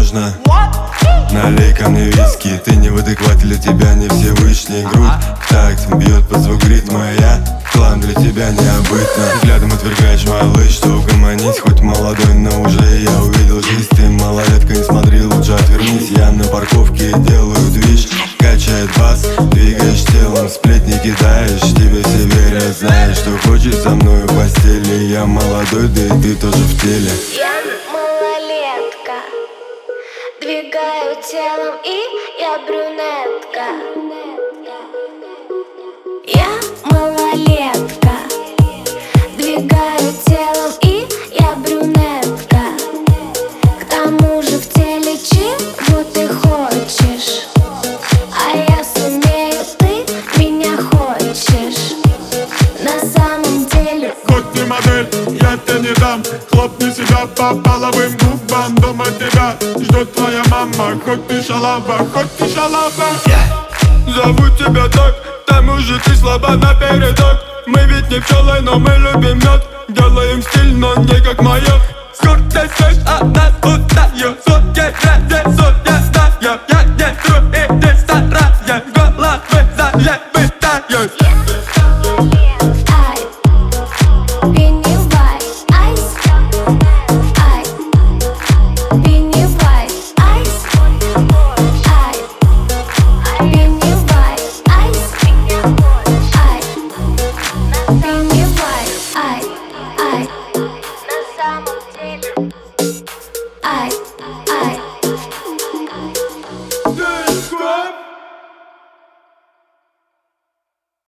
нужна. Налей ко мне виски, ты не в адеквате, для тебя не все вышли. Грудь в такт бьет под звук ритма, я клан для тебя необычно. Взглядом отвергаешь, малыш, что угомонись. Хоть молодой, но уже я увидел жизнь. Ты малолетка, не смотри, лучше отвернись. Я на парковке делаю движ, качает бас, двигаешь телом, сплетни кидаешь. Тебе все верят, знаешь, что хочешь со мной в постели. Я молодой, да и ты тоже в теле. Я малолетка, двигаю телом, и я брюнетка. Я малолетка, двигаю телом, и я брюнетка. К тому же в теле чего ты хочешь, а я сумею, ты меня хочешь. На самом деле Хоть ты модель, я тебе не дам. Хлопни себя по половым губам. Дома тебя ждет твоя мама. Хоть ты шалава, хоть ты шалава. Зовут тебя так, к тому же ты слаба напередок. Мы ведь не пчелы, но мы любим мед. Делаем стиль, но не как маёк. Скорте свет, а нас узнают. Сотни ради сотня знаю. Я не тру и ты старая. Головы залепетают. на самом деле